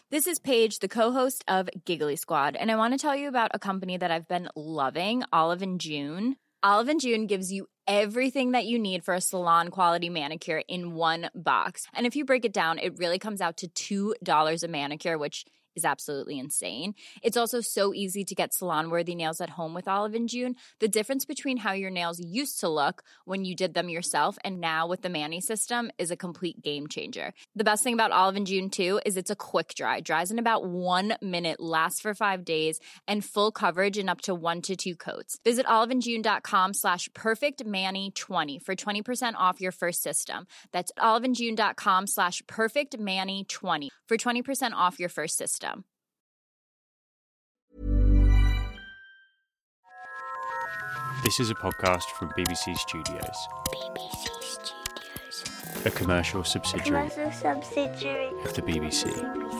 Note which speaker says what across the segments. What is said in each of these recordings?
Speaker 1: This is Paige, the co-host of Giggly Squad, and I want to tell you about a company that I've been loving, Olive & June. Olive & June gives you everything that you need for a salon-quality manicure in one box. And if you break it down, it really comes out to $2 a manicure, which is absolutely insane. It's also so easy to get salon-worthy nails at home with Olive & June. The difference between how your nails used to look when you did them yourself and now with the Mani system is a complete game changer. The best thing about Olive & June, too, is it's a quick dry. Dries in about 1 minute, lasts for 5 days, and full coverage in up to 1 to 2 coats. Visit oliveandjune.com/perfectmani20 for 20% off your first system. That's oliveandjune.com/perfectmani20 for 20% off your first system.
Speaker 2: This is a podcast from BBC Studios.
Speaker 3: BBC Studios.
Speaker 2: A commercial subsidiary
Speaker 3: of
Speaker 2: the BBC.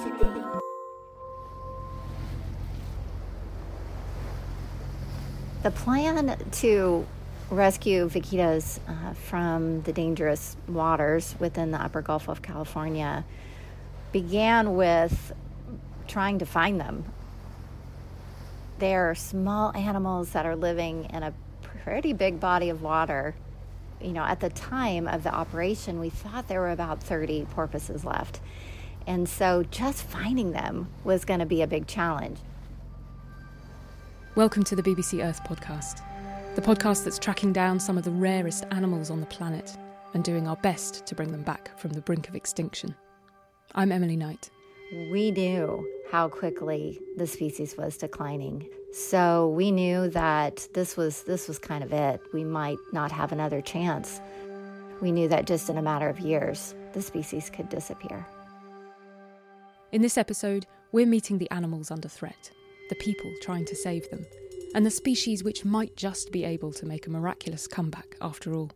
Speaker 4: The plan to rescue vaquitas from the dangerous waters within the upper Gulf of California began with trying to find them. They're small animals that are living in a pretty big body of water. You know, at the time of the operation, we thought there were about 30 porpoises left. And so just finding them was going to be a big challenge.
Speaker 5: Welcome to the BBC Earth podcast, the podcast that's tracking down some of the rarest animals on the planet and doing our best to bring them back from the brink of extinction. I'm Emily Knight.
Speaker 4: We knew how quickly the species was declining. So we knew that this was kind of it. We might not have another chance. We knew that just in a matter of years, the species could disappear.
Speaker 5: In this episode, we're meeting the animals under threat, the people trying to save them, and the species which might just be able to make a miraculous comeback after all.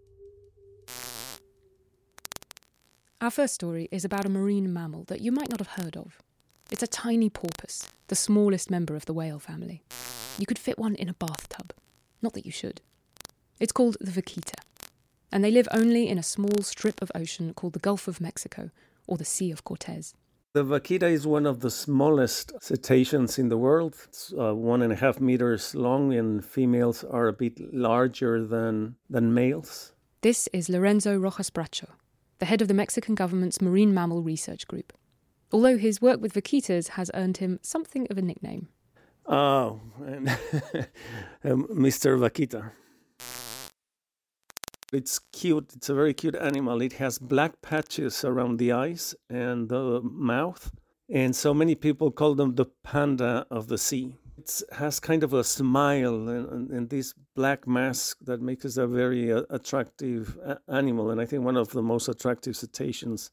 Speaker 5: Our first story is about a marine mammal that you might not have heard of. It's a tiny porpoise, the smallest member of the whale family. You could fit one in a bathtub. Not that you should. It's called the vaquita, and they live only in a small strip of ocean called the Gulf of Mexico, or the Sea of Cortez.
Speaker 6: The vaquita is one of the smallest cetaceans in the world. It's 1.5 meters long, and females are a bit larger than males.
Speaker 5: This is Lorenzo Rojas Bracho, the head of the Mexican government's Marine Mammal Research Group. Although his work with vaquitas has earned him something of a nickname.
Speaker 6: Oh, Mr. Vaquita. It's cute. It's a very cute animal. It has black patches around the eyes and the mouth. And so many people call them the panda of the sea. It has kind of a smile and this black mask that makes it a very attractive animal. And I think one of the most attractive cetaceans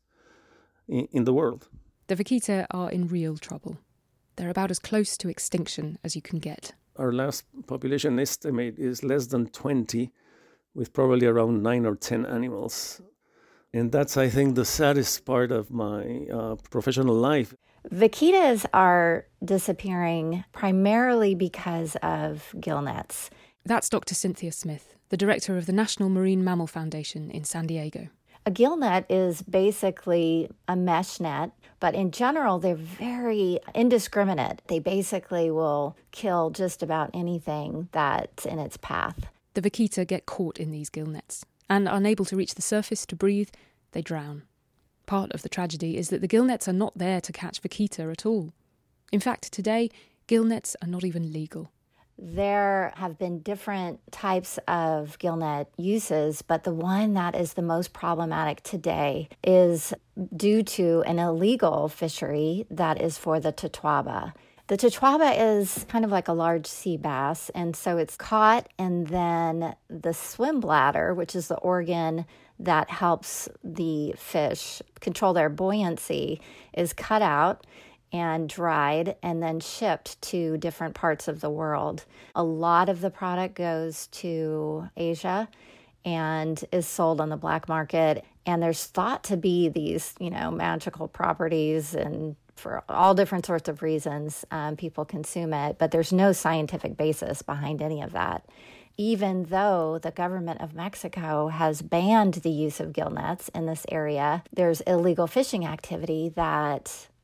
Speaker 6: in the world.
Speaker 5: The vaquita are in real trouble. They're about as close to extinction as you can get.
Speaker 6: Our last population estimate is less than 20, with probably around 9 or 10 animals. And that's, I think, the saddest part of my professional life.
Speaker 4: Vaquitas are disappearing primarily because of gill nets.
Speaker 5: That's Dr. Cynthia Smith, the director of the National Marine Mammal Foundation in San Diego.
Speaker 4: A gill net is basically a mesh net, but in general, they're very indiscriminate. They basically will kill just about anything that's in its path.
Speaker 5: The vaquita get caught in these gill nets, and unable to reach the surface to breathe, they drown. Part of the tragedy is that the gill nets are not there to catch vaquita at all. In fact, today, gill nets are not even legal.
Speaker 4: There have been different types of gillnet uses, but the one that is the most problematic today is due to an illegal fishery that is for the totoaba. The totoaba is kind of like a large sea bass, and so it's caught, and then the swim bladder, which is the organ that helps the fish control their buoyancy, is cut out and dried and then shipped to different parts of the world. A lot of the product goes to Asia and is sold on the black market. And there's thought to be these, magical properties, and for all different sorts of reasons, people consume it. But there's no scientific basis behind any of that. Even though the government of Mexico has banned the use of gill nets in this area, there's illegal fishing activity that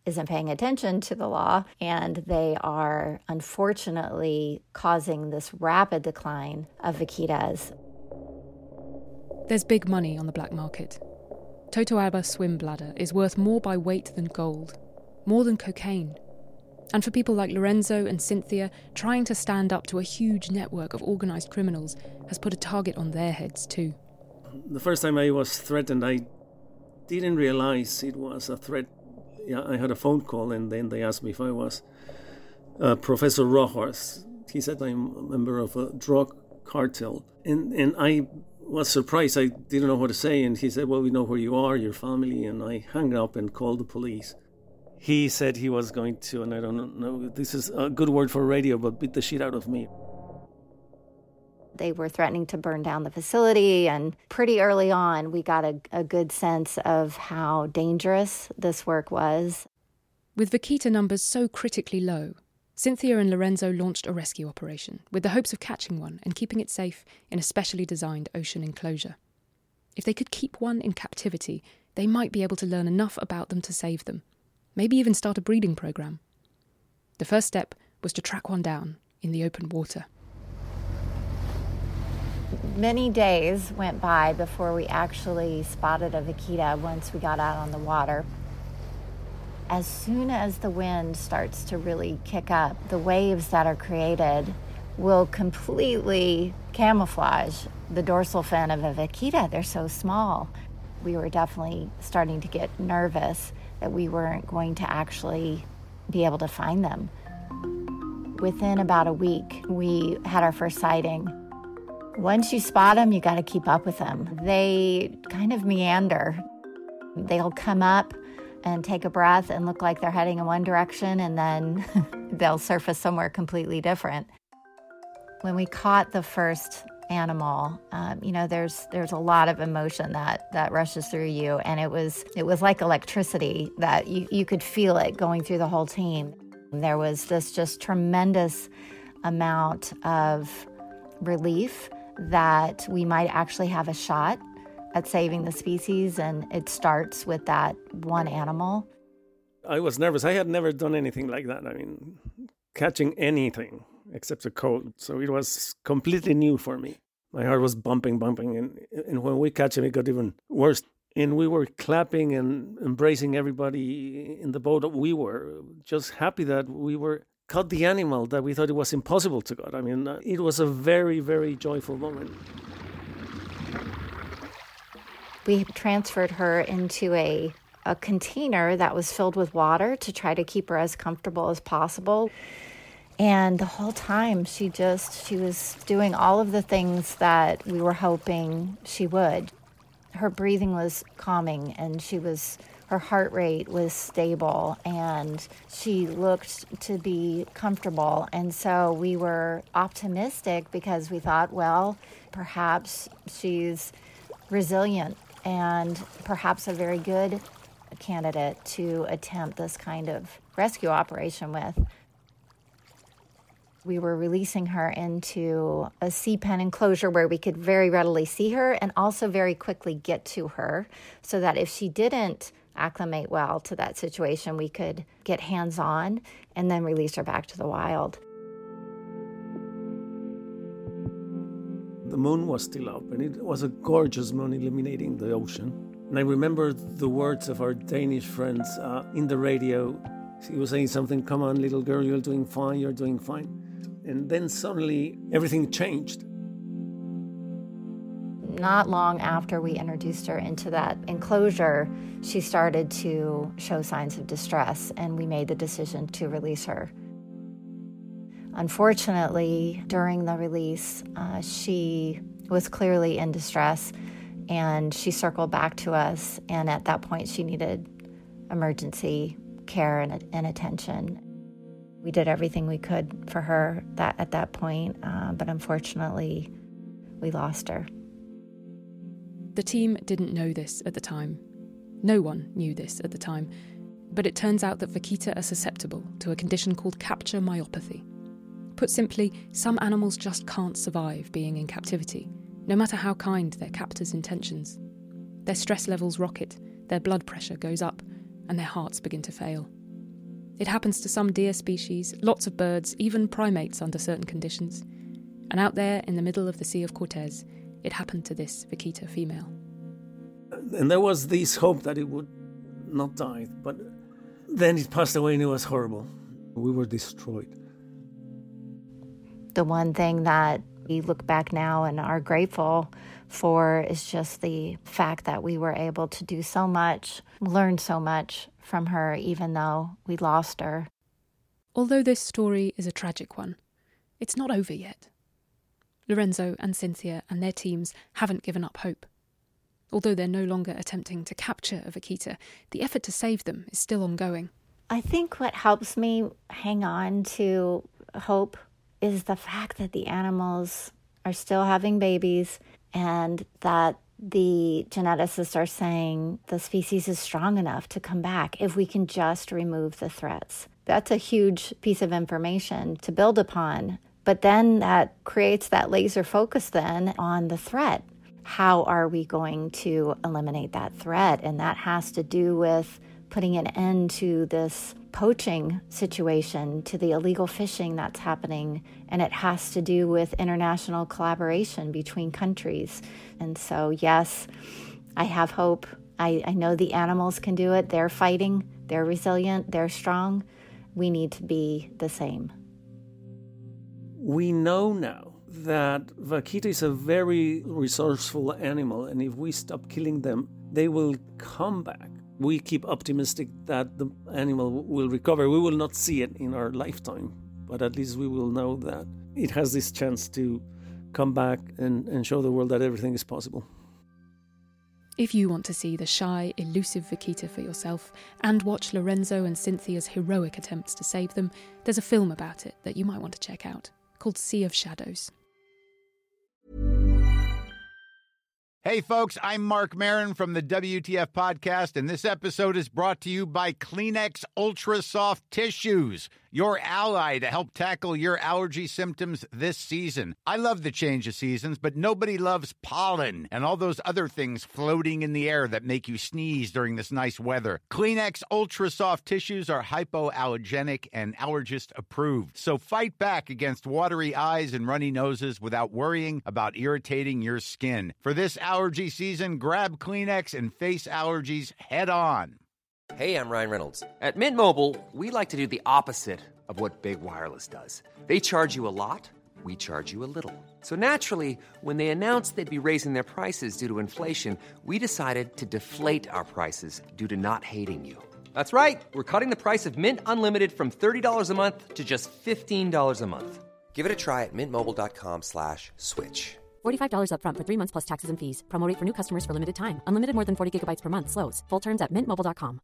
Speaker 4: isn't paying attention to the law, and they are unfortunately causing this rapid decline of vaquitas.
Speaker 5: There's big money on the black market. Totoaba swim bladder is worth more by weight than gold, more than cocaine. And for people like Lorenzo and Cynthia, trying to stand up to a huge network of organised criminals has put a target on their heads too.
Speaker 6: The first time I was threatened, I didn't realize it was a threat. Yeah, I had a phone call, and then they asked me if I was Professor Rojas. He said I'm a member of a drug cartel. And I was surprised. I didn't know what to say. And he said, well, we know where you are, your family. And I hung up and called the police. He said he was going to, and I don't know, this is a good word for radio, but beat the shit out of me.
Speaker 4: They were threatening to burn down the facility, and pretty early on, we got a good sense of how dangerous this work was.
Speaker 5: With vaquita numbers so critically low, Cynthia and Lorenzo launched a rescue operation with the hopes of catching one and keeping it safe in a specially designed ocean enclosure. If they could keep one in captivity, they might be able to learn enough about them to save them. Maybe even start a breeding program. The first step was to track one down in the open water.
Speaker 4: Many days went by before we actually spotted a vaquita once we got out on the water. As soon as the wind starts to really kick up, the waves that are created will completely camouflage the dorsal fin of a vaquita. They're so small. We were definitely starting to get nervous that we weren't going to actually be able to find them. Within about a week, we had our first sighting. Once you spot them, you got to keep up with them. They kind of meander. They'll come up and take a breath and look like they're heading in one direction, and then they'll surface somewhere completely different. When we caught the first animal, there's a lot of emotion that rushes through you, and it was like electricity that you could feel it going through the whole team. There was this just tremendous amount of relief that we might actually have a shot at saving the species, and it starts with that one animal.
Speaker 6: I was nervous. I had never done anything like that. I mean, catching anything except a code. So it was completely new for me. My heart was bumping, and when we catch him, it got even worse. And we were clapping and embracing everybody in the boat. We were just happy that we were caught the animal that we thought it was impossible to catch. I mean, it was a very, very joyful moment.
Speaker 4: We transferred her into a container that was filled with water to try to keep her as comfortable as possible. And the whole time, she was doing all of the things that we were hoping she would. Her breathing was calming, and her heart rate was stable, and she looked to be comfortable. And so we were optimistic because we thought, well, perhaps she's resilient and perhaps a very good candidate to attempt this kind of rescue operation with. We were releasing her into a sea pen enclosure where we could very readily see her and also very quickly get to her, so that if she didn't acclimate well to that situation, we could get hands-on and then release her back to the wild.
Speaker 6: The moon was still up, and it was a gorgeous moon illuminating the ocean. And I remember the words of our Danish friends in the radio. He was saying something, "Come on, little girl, you're doing fine, you're doing fine." And then suddenly everything changed.
Speaker 4: Not long after we introduced her into that enclosure, she started to show signs of distress, and we made the decision to release her. Unfortunately, during the release, she was clearly in distress, and she circled back to us, and at that point she needed emergency care and attention. We did everything we could for her at that point, but unfortunately, we lost her.
Speaker 5: The team didn't know this at the time. No one knew this at the time, but it turns out that vaquita are susceptible to a condition called capture myopathy. Put simply, some animals just can't survive being in captivity, no matter how kind their captor's intentions. Their stress levels rocket, their blood pressure goes up, and their hearts begin to fail. It happens to some deer species, lots of birds, even primates under certain conditions. And out there in the middle of the Sea of Cortez, it happened to this vaquita female.
Speaker 6: And there was this hope that it would not die, but then it passed away and it was horrible. We were destroyed.
Speaker 4: The one thing that we look back now and are grateful for is just the fact that we were able to do so much, learn so much from her, even though we lost her.
Speaker 5: Although this story is a tragic one, it's not over yet. Lorenzo and Cynthia and their teams haven't given up hope. Although they're no longer attempting to capture a vaquita, the effort to save them is still ongoing.
Speaker 4: I think what helps me hang on to hope is the fact that the animals are still having babies and that the geneticists are saying the species is strong enough to come back if we can just remove the threats. That's a huge piece of information to build upon. But then that creates that laser focus then on the threat. How are we going to eliminate that threat? And that has to do with putting an end to this poaching situation, to the illegal fishing that's happening. And it has to do with international collaboration between countries. And so, yes, I have hope. I know the animals can do it. They're fighting. They're resilient. They're strong. We need to be the same.
Speaker 6: We know now that vaquita is a very resourceful animal, and if we stop killing them, they will come back. We keep optimistic that the animal will recover. We will not see it in our lifetime, but at least we will know that it has this chance to come back and show the world that everything is possible.
Speaker 5: If you want to see the shy, elusive vaquita for yourself and watch Lorenzo and Cynthia's heroic attempts to save them, there's a film about it that you might want to check out, called Sea of Shadows.
Speaker 7: Hey folks, I'm Mark Maron from the WTF Podcast, and this episode is brought to you by Kleenex Ultra Soft Tissues, your ally to help tackle your allergy symptoms this season. I love the change of seasons, but nobody loves pollen and all those other things floating in the air that make you sneeze during this nice weather. Kleenex Ultra Soft Tissues are hypoallergenic and allergist approved, so fight back against watery eyes and runny noses without worrying about irritating your skin. For this allergy season, grab Kleenex and face allergies head on.
Speaker 8: Hey, I'm Ryan Reynolds. At Mint Mobile, we like to do the opposite of what Big Wireless does. They charge you a lot, we charge you a little. So naturally, when they announced they'd be raising their prices due to inflation, we decided to deflate our prices due to not hating you. That's right. We're cutting the price of Mint Unlimited from $30 a month to just $15 a month. Give it a try at mintmobile.com/switch.
Speaker 9: $45 up front for 3 months plus taxes and fees. Promo rate for new customers for limited time. Unlimited more than 40 gigabytes per month. Slows full terms at mintmobile.com.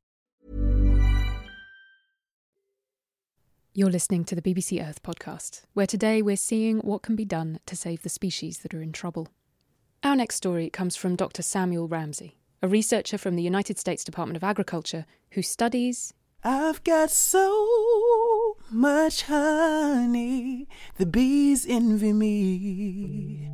Speaker 5: You're listening to the BBC Earth podcast, where today we're seeing what can be done to save the species that are in trouble. Our next story comes from Dr. Samuel Ramsey, a researcher from the United States Department of Agriculture who studies...
Speaker 10: I've got so much honey, the bees envy me.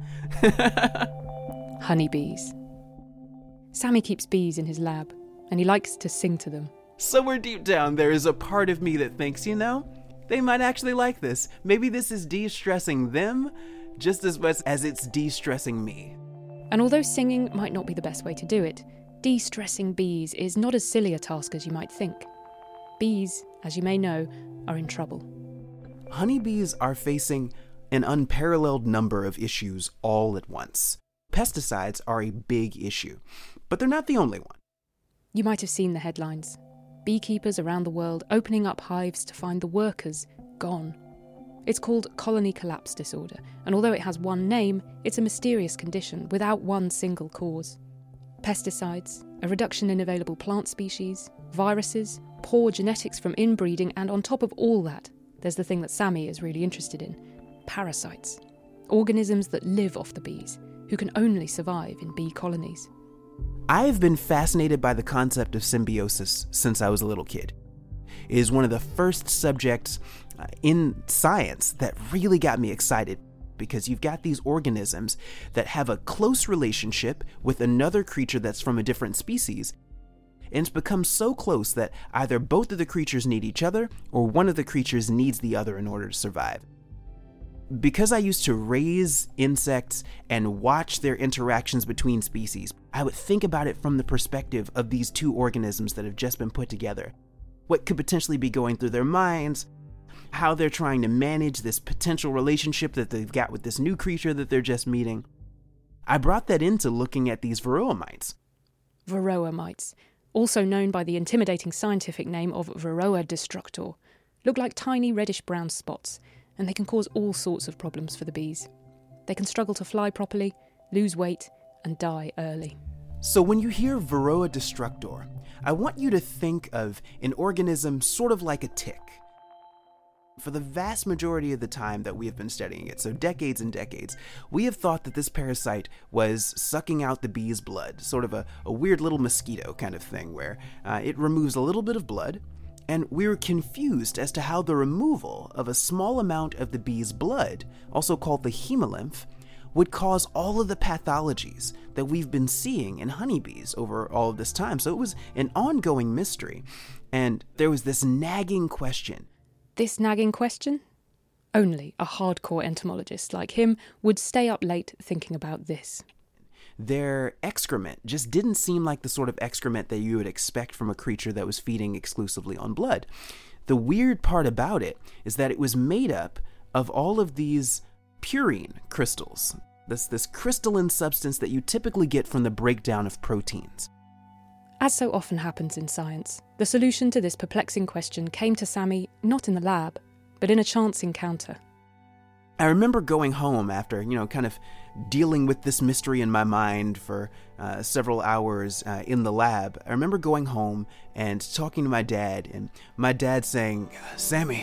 Speaker 5: honeybees. Sammy keeps bees in his lab, and he likes to sing to them.
Speaker 10: Somewhere deep down, there is a part of me that thinks, they might actually like this. Maybe this is de-stressing them just as much as it's de-stressing me.
Speaker 5: And although singing might not be the best way to do it, de-stressing bees is not as silly a task as you might think. Bees, as you may know, are in trouble.
Speaker 10: Honeybees are facing an unparalleled number of issues all at once. Pesticides are a big issue, but they're not the only one.
Speaker 5: You might have seen the headlines. Beekeepers around the world opening up hives to find the workers gone. It's called colony collapse disorder, and although it has one name, it's a mysterious condition without one single cause. Pesticides, a reduction in available plant species, viruses, poor genetics from inbreeding, and on top of all that, there's the thing that Sammy is really interested in, parasites. Organisms that live off the bees, who can only survive in bee colonies.
Speaker 10: I've been fascinated by the concept of symbiosis since I was a little kid. It is one of the first subjects in science that really got me excited, because you've got these organisms that have a close relationship with another creature that's from a different species, and it's become so close that either both of the creatures need each other or one of the creatures needs the other in order to survive. Because I used to raise insects and watch their interactions between species, I would think about it from the perspective of these two organisms that have just been put together. What could potentially be going through their minds, how they're trying to manage this potential relationship that they've got with this new creature that they're just meeting. I brought that into looking at these varroa mites.
Speaker 5: Varroa mites, also known by the intimidating scientific name of Varroa destructor, look like tiny reddish-brown spots, and they can cause all sorts of problems for the bees. They can struggle to fly properly, lose weight, and die early.
Speaker 10: So when you hear Varroa destructor, I want you to think of an organism sort of like a tick. For the vast majority of the time that we have been studying it, so decades and decades, we have thought that this parasite was sucking out the bee's blood, sort of a weird little mosquito kind of thing where it removes a little bit of blood, and we were confused as to how the removal of a small amount of the bee's blood, also called the hemolymph, would cause all of the pathologies that we've been seeing in honeybees over all of this time. So it was an ongoing mystery, and there was this nagging question.
Speaker 5: This nagging question? Only a hardcore entomologist like him would stay up late thinking about this.
Speaker 10: Their excrement just didn't seem like the sort of excrement that you would expect from a creature that was feeding exclusively on blood. The weird part about it is that it was made up of all of these purine crystals, this crystalline substance that you typically get from the breakdown of proteins.
Speaker 5: As so often happens in science, the solution to this perplexing question came to Sammy not in the lab, but in a chance encounter.
Speaker 10: I remember going home after, kind of dealing with this mystery in my mind for several hours in the lab. I remember going home and talking to my dad, and my dad saying, "Sammy,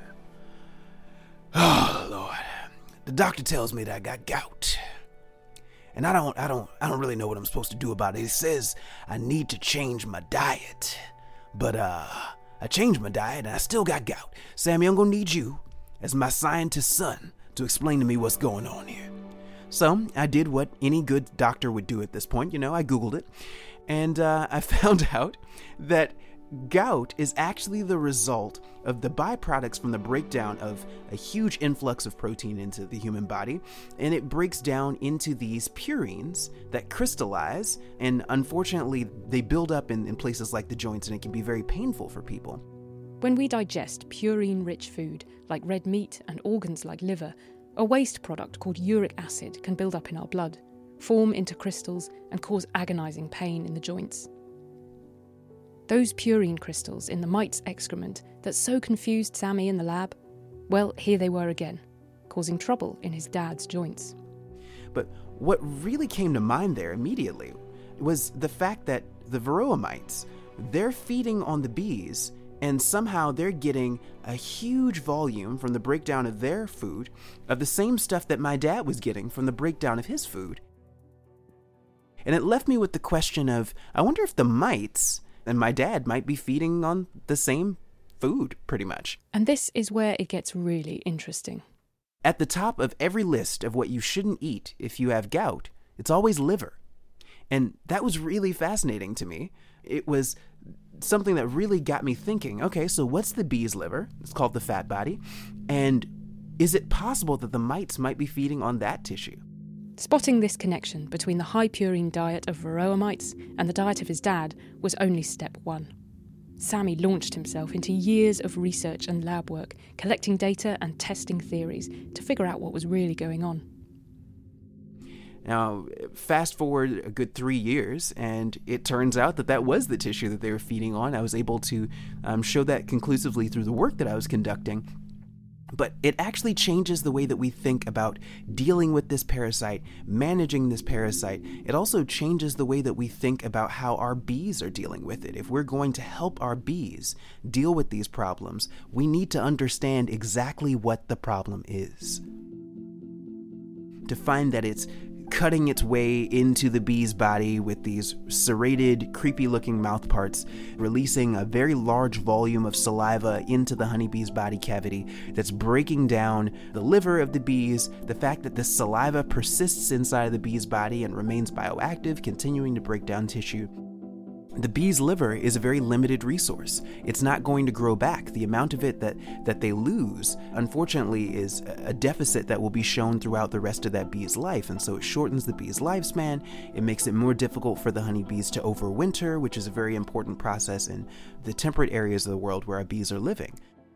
Speaker 10: oh Lord, the doctor tells me that I got gout, and I don't really know what I'm supposed to do about it. He says I need to change my diet, but I changed my diet and I still got gout. Sammy, I'm gonna need you as my scientist son to explain to me what's going on here." So I did what any good doctor would do at this point. I Googled it, and I found out that gout is actually the result of the byproducts from the breakdown of a huge influx of protein into the human body, and it breaks down into these purines that crystallize, and unfortunately they build up in places like the joints, and it can be very painful for people.
Speaker 5: When we digest purine-rich food, like red meat and organs like liver, a waste product called uric acid can build up in our blood, form into crystals, and cause agonizing pain in the joints. Those purine crystals in the mite's excrement that so confused Sammy in the lab, well, here they were again, causing trouble in his dad's joints.
Speaker 10: But what really came to mind there immediately was the fact that the varroa mites, they're feeding on the bees, and somehow they're getting a huge volume from the breakdown of their food of the same stuff that my dad was getting from the breakdown of his food. And it left me with the question of, I wonder if the mites and my dad might be feeding on the same food, pretty much.
Speaker 5: And this is where it gets really interesting.
Speaker 10: At the top of every list of what you shouldn't eat if you have gout, it's always liver. And that was really fascinating to me. It was something that really got me thinking, okay, so what's the bee's liver? It's called the fat body. And is it possible that the mites might be feeding on that tissue?
Speaker 5: Spotting this connection between the high purine diet of varroa mites and the diet of his dad was only step one. Sammy launched himself into years of research and lab work, collecting data and testing theories to figure out what was really going on.
Speaker 10: Now, fast forward a good 3 years, and it turns out that that was the tissue that they were feeding on. I was able to show that conclusively through the work that I was conducting. But it actually changes the way that we think about dealing with this parasite, managing this parasite. It also changes the way that we think about how our bees are dealing with it. If we're going to help our bees deal with these problems, we need to understand exactly what the problem is. To find that it's cutting its way into the bee's body with these serrated, creepy-looking mouth parts, releasing a very large volume of saliva into the honeybee's body cavity that's breaking down the liver of the bees, the fact that the saliva persists inside of the bee's body and remains bioactive, continuing to break down tissue. The bee's liver is a very limited resource. It's not going to grow back. The amount of it that they lose, unfortunately, is a deficit that will be shown throughout the rest of that bee's life. And so it shortens the bee's lifespan. It makes it more difficult for the honeybees to overwinter, which is a very important process in the temperate areas of the world where our bees are living.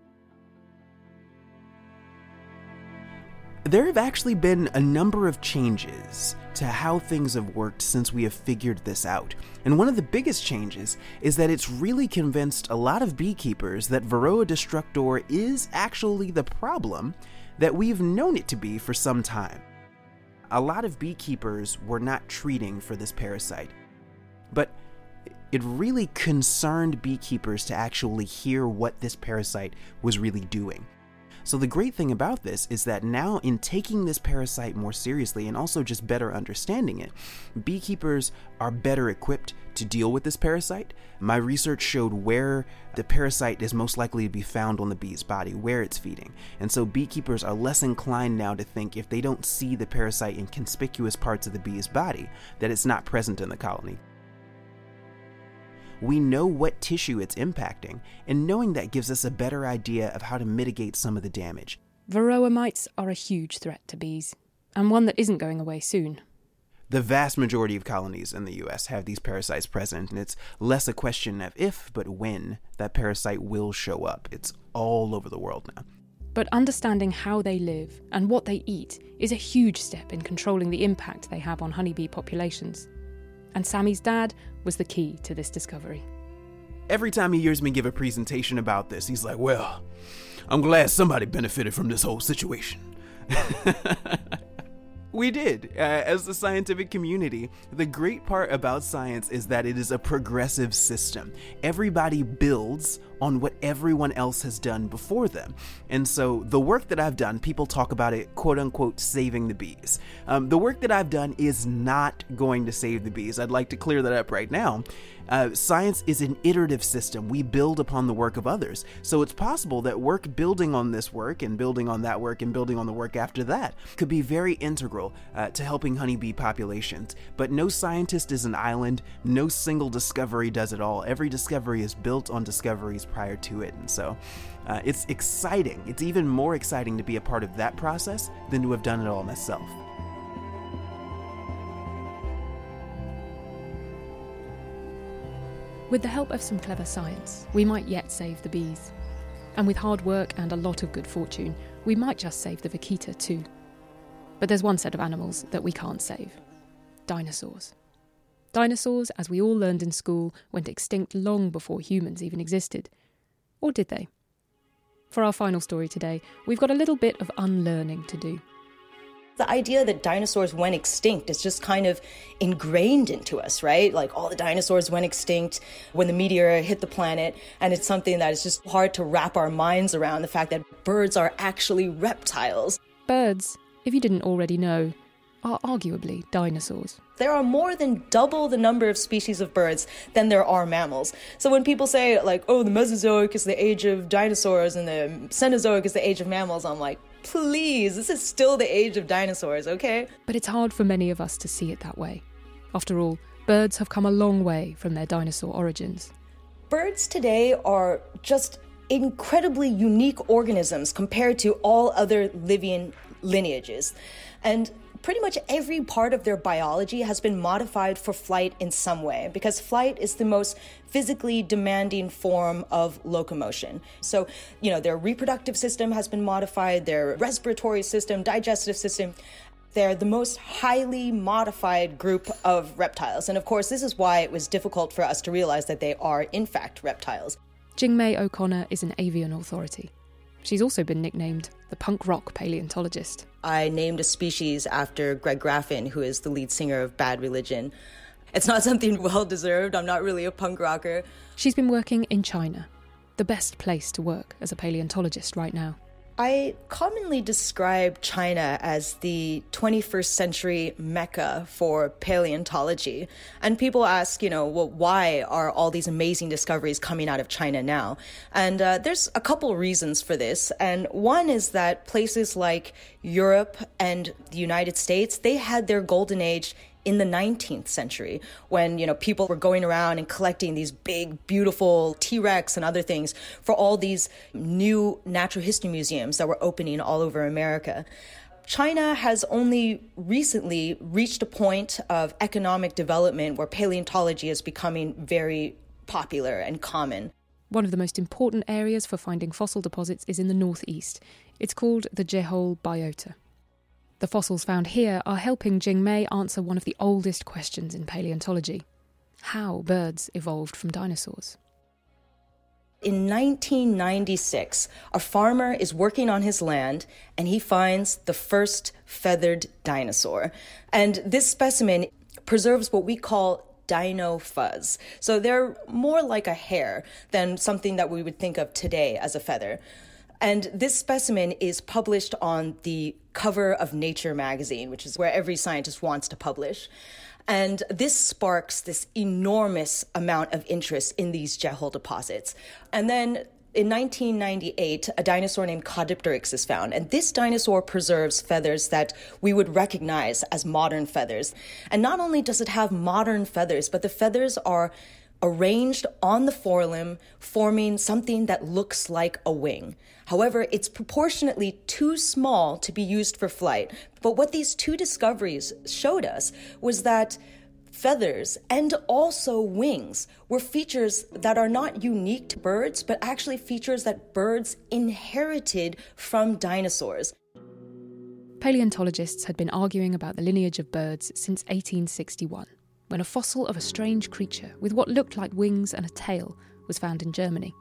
Speaker 10: There have actually been a number of changes to how things have worked since we have figured this out. And one of the biggest changes is that it's really convinced a lot of beekeepers that Varroa destructor is actually the problem that we've known it to be for some time. A lot of beekeepers were not treating for this parasite, but it really concerned beekeepers to actually hear what this parasite was really doing. So the great thing about this is that now, in taking this parasite more seriously and also just better understanding it, beekeepers are better equipped to deal with this parasite. My research showed where the parasite is most likely to be found on the bee's body, where it's feeding. And so beekeepers are less inclined now to think, if they don't see the parasite in conspicuous parts of the bee's body, that it's not present in the colony. We know what tissue it's impacting, and knowing that gives us a better idea of how to mitigate some of the damage.
Speaker 5: Varroa mites are a huge threat to bees, and one that isn't going away soon.
Speaker 10: The vast majority of colonies in the US have these parasites present, and it's less a question of if, but when that parasite will show up. It's all over the world now.
Speaker 5: But understanding how they live and what they eat is a huge step in controlling the impact they have on honeybee populations. And Sammy's dad was the key to this discovery.
Speaker 10: Every time he hears me give a presentation about this, he's like, well, I'm glad somebody benefited from this whole situation. We did. As the scientific community, the great part about science is that it is a progressive system. Everybody builds on what everyone else has done before them. And so the work that I've done, people talk about it, quote unquote, saving the bees. The work that I've done is not going to save the bees. I'd like to clear that up right now. Science is an iterative system. We build upon the work of others. So it's possible that work building on this work and building on that work and building on the work after that could be very integral to helping honeybee populations. But no scientist is an island. No single discovery does it all. Every discovery is built on discoveries prior to it. And so it's exciting. It's even more exciting to be a part of that process than to have done it all myself.
Speaker 5: With the help of some clever science, we might yet save the bees. And with hard work and a lot of good fortune, we might just save the vaquita too. But there's one set of animals that we can't save. Dinosaurs. Dinosaurs, as we all learned in school, went extinct long before humans even existed. Or did they? For our final story today, we've got a little bit of unlearning to do.
Speaker 11: The idea that dinosaurs went extinct is just kind of ingrained into us, right? Like all the dinosaurs went extinct when the meteor hit the planet, and it's something that is just hard to wrap our minds around, the fact that birds are actually reptiles.
Speaker 5: Birds, if you didn't already know, are arguably dinosaurs.
Speaker 11: There are more than double the number of species of birds than there are mammals. So when people say, like, oh, the Mesozoic is the age of dinosaurs and the Cenozoic is the age of mammals, I'm like, please, this is still the age of dinosaurs, okay?
Speaker 5: But it's hard for many of us to see it that way. After all, birds have come a long way from their dinosaur origins.
Speaker 11: Birds today are just incredibly unique organisms compared to all other living lineages. And pretty much every part of their biology has been modified for flight in some way, because flight is the most physically demanding form of locomotion. So, their reproductive system has been modified, their respiratory system, digestive system. They're the most highly modified group of reptiles. And of course, this is why it was difficult for us to realize that they are, in fact, reptiles.
Speaker 5: Jingmei O'Connor is an avian authority. She's also been nicknamed the punk rock paleontologist.
Speaker 11: I named a species after Greg Graffin, who is the lead singer of Bad Religion. It's not something well-deserved. I'm not really a punk rocker.
Speaker 5: She's been working in China, the best place to work as a paleontologist right now.
Speaker 11: I commonly describe China as the 21st century Mecca for paleontology. And people ask, well, why are all these amazing discoveries coming out of China now? And there's a couple reasons for this. And one is that places like Europe and the United States, they had their golden age in the 19th century when, people were going around and collecting these big, beautiful T-Rex and other things for all these new natural history museums that were opening all over America. China has only recently reached a point of economic development where paleontology is becoming very popular and common.
Speaker 5: One of the most important areas for finding fossil deposits is in the northeast. It's called the Jehol biota. The fossils found here are helping Jingmei answer one of the oldest questions in paleontology: how birds evolved from dinosaurs.
Speaker 11: In 1996, a farmer is working on his land and he finds the first feathered dinosaur. And this specimen preserves what we call dino fuzz. So they're more like a hair than something that we would think of today as a feather. And this specimen is published on the cover of Nature magazine, which is where every scientist wants to publish. And this sparks this enormous amount of interest in these Jehol deposits. And then in 1998, a dinosaur named Caudipteryx is found. And this dinosaur preserves feathers that we would recognize as modern feathers. And not only does it have modern feathers, but the feathers are arranged on the forelimb, forming something that looks like a wing. However, it's proportionately too small to be used for flight. But what these two discoveries showed us was that feathers and also wings were features that are not unique to birds, but actually features that birds inherited from dinosaurs.
Speaker 5: Paleontologists had been arguing about the lineage of birds since 1861. When a fossil of a strange creature with what looked like wings and a tail was found in Germany.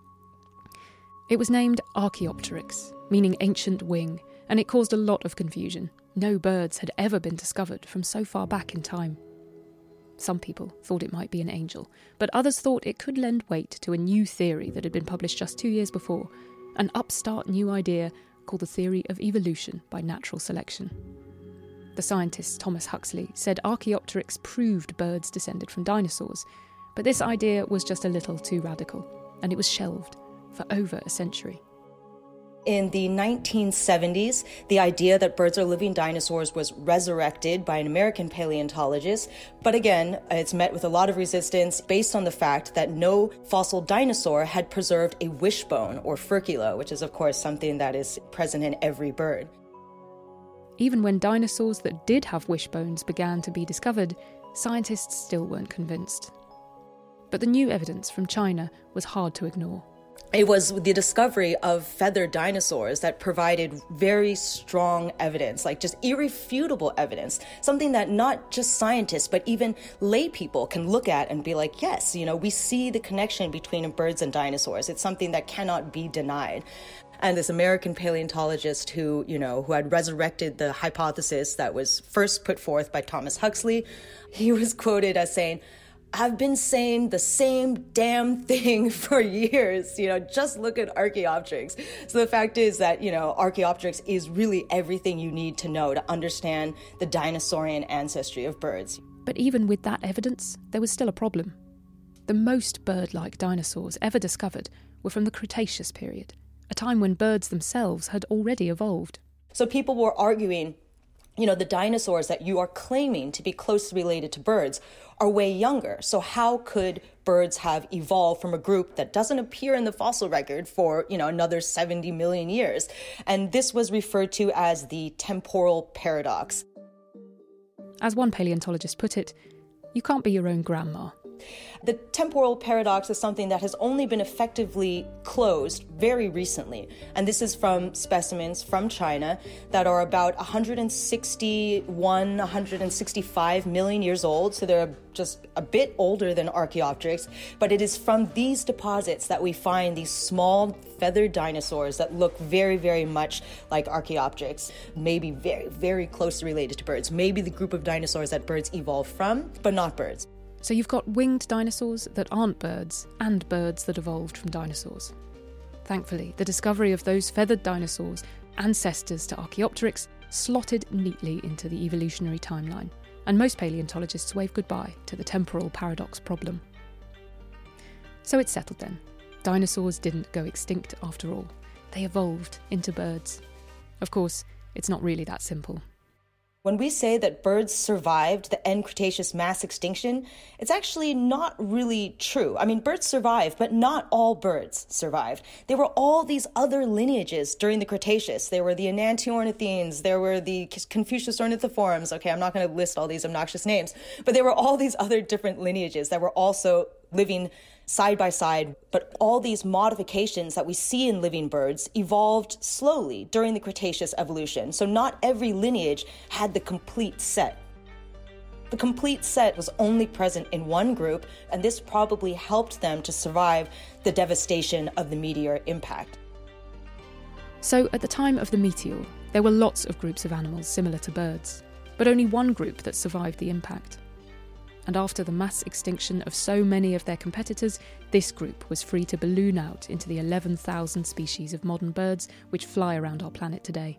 Speaker 5: It was named Archaeopteryx, meaning ancient wing, and it caused a lot of confusion. No birds had ever been discovered from so far back in time. Some people thought it might be an angel, but others thought it could lend weight to a new theory that had been published just 2 years before, an upstart new idea called the theory of evolution by natural selection. The scientist Thomas Huxley said Archaeopteryx proved birds descended from dinosaurs, but this idea was just a little too radical, and it was shelved for over a century.
Speaker 11: In the 1970s, the idea that birds are living dinosaurs was resurrected by an American paleontologist, but again, it's met with a lot of resistance based on the fact that no fossil dinosaur had preserved a wishbone or furcula, which is of course something that is present in every bird.
Speaker 5: Even when dinosaurs that did have wishbones began to be discovered, scientists still weren't convinced. But the new evidence from China was hard to ignore.
Speaker 11: It was the discovery of feathered dinosaurs that provided very strong evidence, like just irrefutable evidence, something that not just scientists, but even lay people can look at and be like, yes, we see the connection between birds and dinosaurs. It's something that cannot be denied. And this American paleontologist who had resurrected the hypothesis that was first put forth by Thomas Huxley, he was quoted as saying, "I've been saying the same damn thing for years, just look at Archaeopteryx." So the fact is that, Archaeopteryx is really everything you need to know to understand the dinosaurian ancestry of birds.
Speaker 5: But even with that evidence, there was still a problem. The most bird-like dinosaurs ever discovered were from the Cretaceous period, a time when birds themselves had already evolved.
Speaker 11: So people were arguing, the dinosaurs that you are claiming to be closely related to birds are way younger. So how could birds have evolved from a group that doesn't appear in the fossil record for, another 70 million years? And this was referred to as the temporal paradox.
Speaker 5: As one paleontologist put it, you can't be your own grandma.
Speaker 11: The temporal paradox is something that has only been effectively closed very recently. And this is from specimens from China that are about 165 million years old. So they're just a bit older than Archaeopteryx. But it is from these deposits that we find these small feathered dinosaurs that look very, very much like Archaeopteryx. Maybe very, very closely related to birds. Maybe the group of dinosaurs that birds evolved from, but not birds.
Speaker 5: So you've got winged dinosaurs that aren't birds, and birds that evolved from dinosaurs. Thankfully, the discovery of those feathered dinosaurs, ancestors to Archaeopteryx, slotted neatly into the evolutionary timeline, and most paleontologists wave goodbye to the temporal paradox problem. So it's settled then. Dinosaurs didn't go extinct after all. They evolved into birds. Of course, it's not really that simple.
Speaker 11: When we say that birds survived the end Cretaceous mass extinction, it's actually not really true. I mean, birds survived, but not all birds survived. There were all these other lineages during the Cretaceous. There were the enantiornithines, there were the Confucius ornithoforms. Okay, I'm not going to list all these obnoxious names, but there were all these other different lineages that were also living side by side, but all these modifications that we see in living birds evolved slowly during the Cretaceous evolution. So not every lineage had the complete set. The complete set was only present in one group, and this probably helped them to survive the devastation of the meteor impact.
Speaker 5: So at the time of the meteor, there were lots of groups of animals similar to birds, but only one group that survived the impact. And after the mass extinction of so many of their competitors, this group was free to balloon out into the 11,000 species of modern birds which fly around our planet today.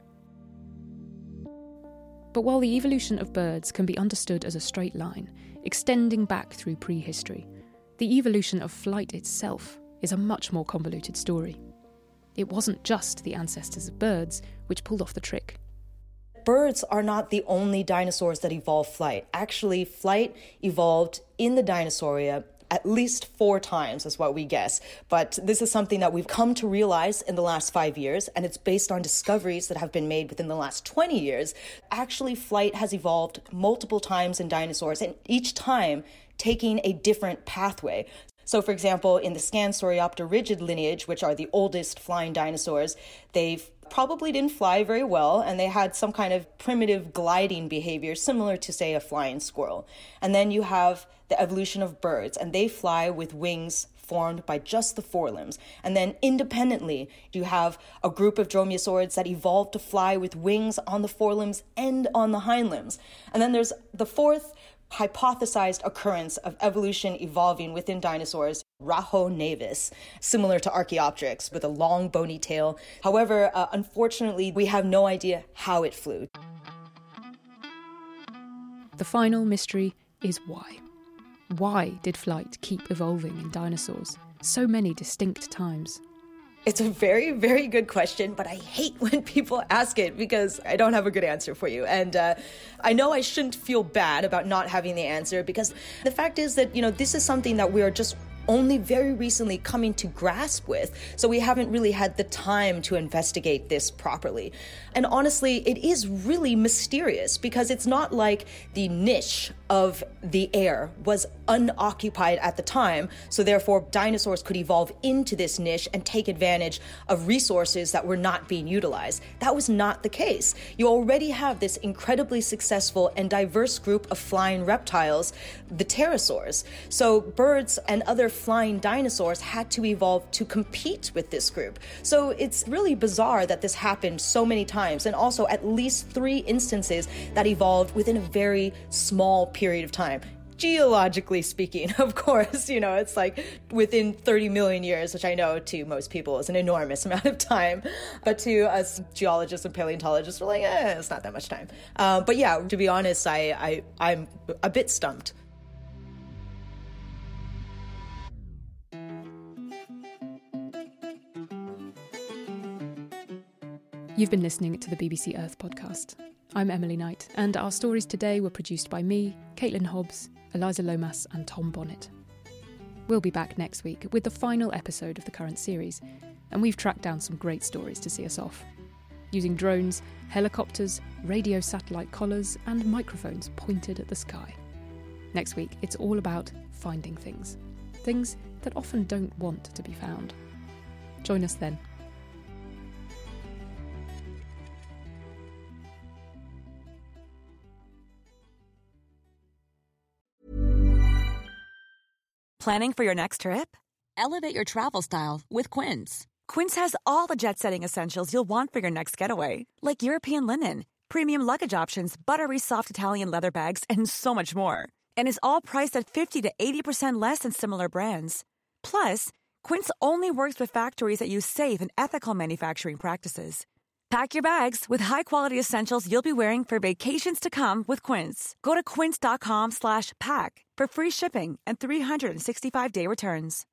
Speaker 5: But while the evolution of birds can be understood as a straight line, extending back through prehistory, the evolution of flight itself is a much more convoluted story. It wasn't just the ancestors of birds which pulled off the trick.
Speaker 11: Birds are not the only dinosaurs that evolved flight. Actually, flight evolved in the Dinosauria at least 4 times, is what we guess. But this is something that we've come to realize in the last 5 years, and it's based on discoveries that have been made within the last 20 years. Actually, flight has evolved multiple times in dinosaurs, and each time taking a different pathway. So, for example, in the Scansoriopterygiid lineage, which are the oldest flying dinosaurs, they've probably didn't fly very well, and they had some kind of primitive gliding behavior similar to, say, a flying squirrel. And then you have the evolution of birds, and they fly with wings formed by just the forelimbs. And then independently, you have a group of dromaeosaurids that evolved to fly with wings on the forelimbs and on the hindlimbs. And then there's the fourth hypothesized occurrence of evolution evolving within dinosaurs, Rhahonavis, similar to Archaeopteryx with a long bony tail. However, unfortunately, we have no idea how it flew.
Speaker 5: The final mystery is why. Why did flight keep evolving in dinosaurs so many distinct times?
Speaker 11: It's a very, very good question, but I hate when people ask it because I don't have a good answer for you. And I know I shouldn't feel bad about not having the answer, because the fact is that, this is something that we are just only very recently coming to grasp with. So we haven't really had the time to investigate this properly. And honestly, it is really mysterious because it's not like the niche of the air was unoccupied at the time, so therefore dinosaurs could evolve into this niche and take advantage of resources that were not being utilized. That was not the case. You already have this incredibly successful and diverse group of flying reptiles, the pterosaurs. So birds and other flying dinosaurs had to evolve to compete with this group. So it's really bizarre that this happened so many times, and also at least 3 instances that evolved within a very small period of time. Geologically speaking, of course, it's like within 30 million years, which I know to most people is an enormous amount of time. But to us geologists and paleontologists, we're like, it's not that much time. But yeah, to be honest, I'm a bit stumped.
Speaker 5: You've been listening to the BBC Earth podcast. I'm Emily Knight, and our stories today were produced by me, Caitlin Hobbs, Eliza Lomas and Tom Bonnet. We'll be back next week with the final episode of the current series, and we've tracked down some great stories to see us off. Using drones, helicopters, radio satellite collars and microphones pointed at the sky. Next week, it's all about finding things. Things that often don't want to be found. Join us then.
Speaker 12: Planning for your next trip? Elevate your travel style with Quince. Quince has all the jet-setting essentials you'll want for your next getaway, like European linen, premium luggage options, buttery soft Italian leather bags, and so much more. And is all priced at 50 to 80% less than similar brands. Plus, Quince only works with factories that use safe and ethical manufacturing practices. Pack your bags with high-quality essentials you'll be wearing for vacations to come with Quince. Go to quince.com/pack for free shipping and 365-day returns.